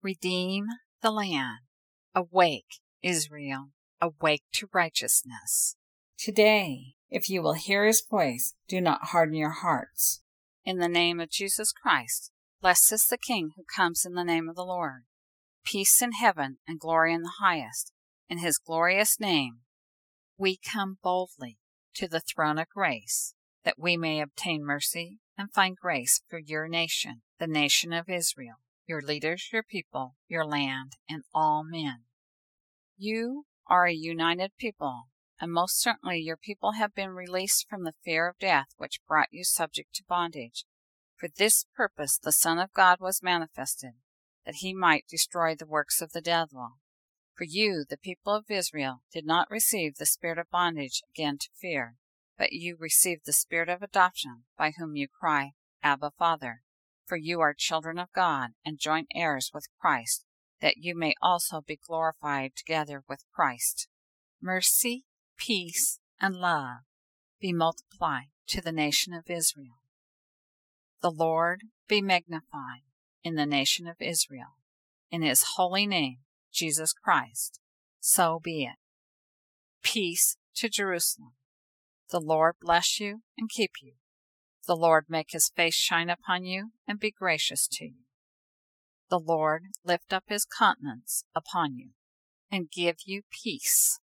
Redeem the land. Awake, Israel, awake to righteousness. Today, if you will hear his voice, do not harden your hearts. In the name of Jesus Christ, blessed is the King who comes in the name of the Lord. Peace in heaven and glory in the highest. In his glorious name, we come boldly to the throne of grace, that we may obtain mercy and find grace for your nation, the nation of Israel, your leaders, your people, your land, and all men. You are a united people, and most certainly your people have been released from the fear of death which brought you subject to bondage. For this purpose the Son of God was manifested, that he might destroy the works of the devil. For you, the people of Israel, did not receive the spirit of bondage again to fear, but you received the spirit of adoption, by whom you cry, Abba, Father. For you are children of God, and joint heirs with Christ, that you may also be glorified together with Christ. Mercy, peace, and love be multiplied to the nation of Israel. The Lord be magnified in the nation of Israel, in his holy name, Jesus Christ. So be it. Peace to Jerusalem. The Lord bless you and keep you. The Lord make his face shine upon you and be gracious to you. The Lord lift up his countenance upon you and give you peace.